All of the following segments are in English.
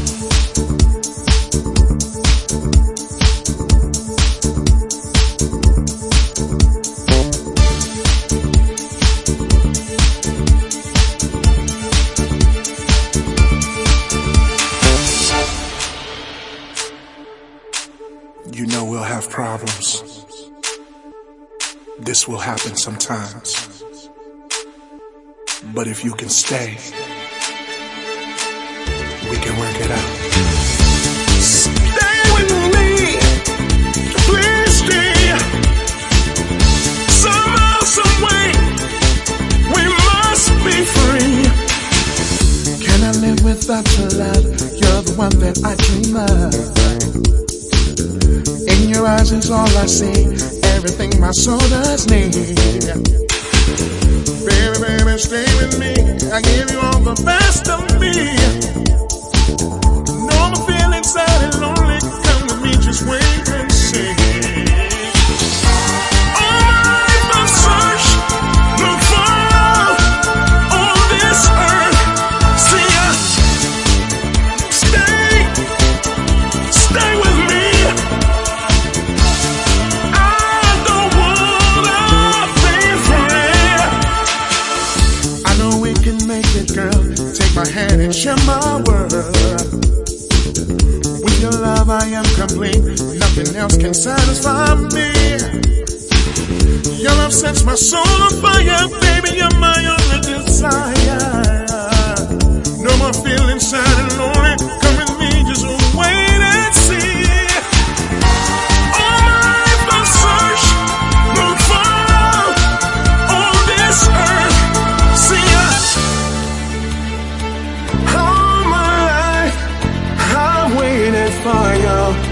You know we'll have problems. This will happen sometimes. But if you can stay, we can work it out. Stay with me, please stay. Somehow, some way, we must be free. Can I live without your love? You're the one that I dream of. In your eyes is all I see, everything my soul does need. Baby, baby, stay with me, I give you all the best of me. No more feeling sad and lonely, come with me, just wait and see. All my life I've searched, look for love on this earth. See ya, stay with me. Take my hand and share my world. With your love I am complete. Nothing else can satisfy me. Your love sets my soul on fire. Baby, you're my only desire. No more feeling sad and lonely. Come with me, just wait and see. All my life I've searched, look for love on this earth. See ya. Waiting for you.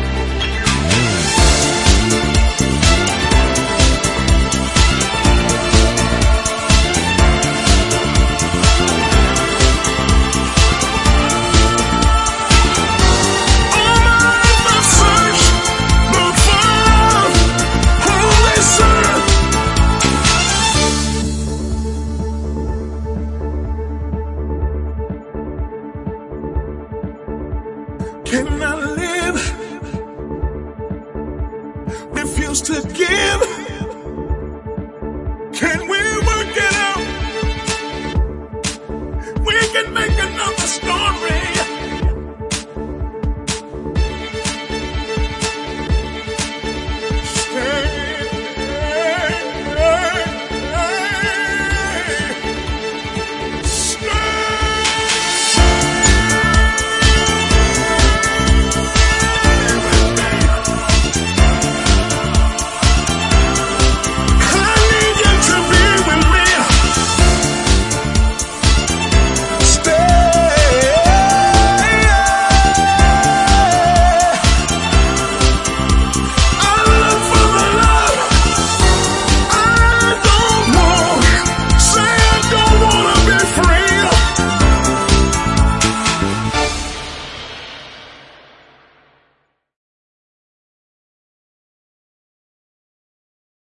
Can I live? Refuse to give.